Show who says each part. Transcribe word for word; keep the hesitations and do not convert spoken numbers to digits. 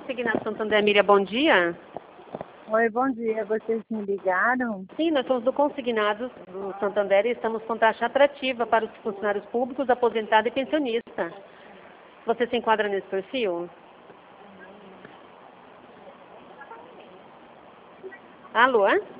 Speaker 1: Consignado Santander, Miriam, bom dia.
Speaker 2: Oi, bom dia. Vocês me ligaram?
Speaker 1: Sim, nós somos do Consignados do Santander e estamos com taxa atrativa para os funcionários públicos, aposentado e pensionista. Você se enquadra nesse perfil? Alô?